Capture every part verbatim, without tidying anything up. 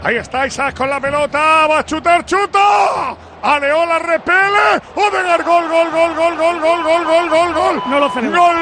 Ahí está Isaac con la pelota, va a chutar, chuta. Areola repele, Odegaard, gol, gol, gol, gol, gol, gol, gol, gol, gol, gol. No lo celebra. Gol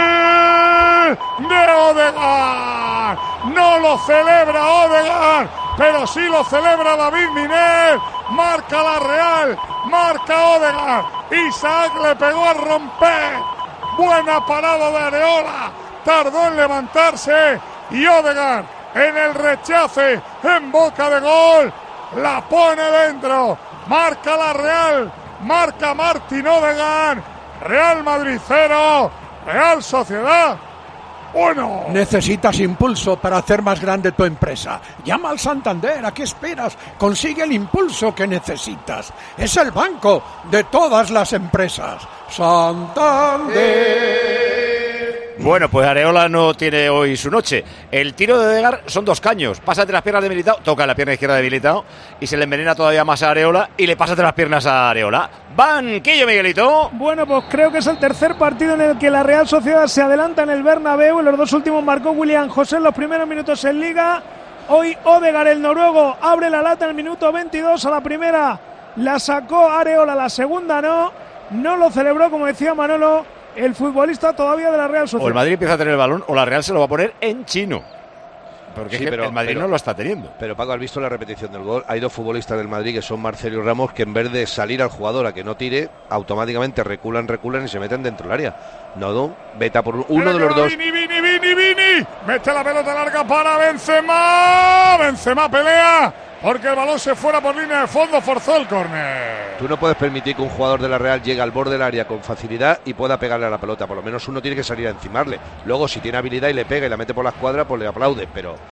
de Odegaard. No lo celebra Odegaard, pero sí lo celebra David Miner. Marca la Real, marca Odegaard. Isaac le pegó a romper. Buena parada de Areola, tardó en levantarse y Odegaard en el rechace, en boca de gol, la pone dentro. Marca la Real, marca Martín Odegaard. Real Madrid cero, Real Sociedad uno. Necesitas impulso para hacer más grande tu empresa. Llama al Santander, ¿a qué esperas? Consigue el impulso que necesitas. Es el banco de todas las empresas. Santander. Bueno, pues Areola no tiene hoy su noche. El tiro de Odegaard son dos caños. Pasa entre las piernas de Militao, toca la pierna izquierda de Militao y se le envenena todavía más a Areola y le pasa entre las piernas a Areola. Banquillo, Miguelito. Bueno, pues creo que es el tercer partido en el que la Real Sociedad se adelanta en el Bernabéu. En los dos últimos marcó William José en los primeros minutos en Liga. Hoy Odegaard, el noruego, abre la lata en el minuto veintidós. A la primera la sacó Areola, la segunda no. No lo celebró, como decía Manolo, el futbolista todavía de la Real Sociedad. O el Madrid empieza a tener el balón o la Real se lo va a poner en chino. Porque sí, es que pero, el Madrid pero, no lo está teniendo. Pero Paco, ¿has visto la repetición del gol? Hay dos futbolistas del Madrid que son Marcelo y Ramos que en vez de salir al jugador a que no tire, automáticamente reculan, reculan y se meten dentro del área. No, no, vete a por uno Mira de los dos. Vini, Vini, Vini, Vini. Mete la pelota larga para Benzema. Benzema pelea porque el balón se fuera por línea de fondo, forzó el córner. Tú no puedes permitir que un jugador de la Real llegue al borde del área con facilidad y pueda pegarle a la pelota. Por lo menos uno tiene que salir a encimarle. Luego, si tiene habilidad y le pega y la mete por la escuadra, pues le aplaude. Pero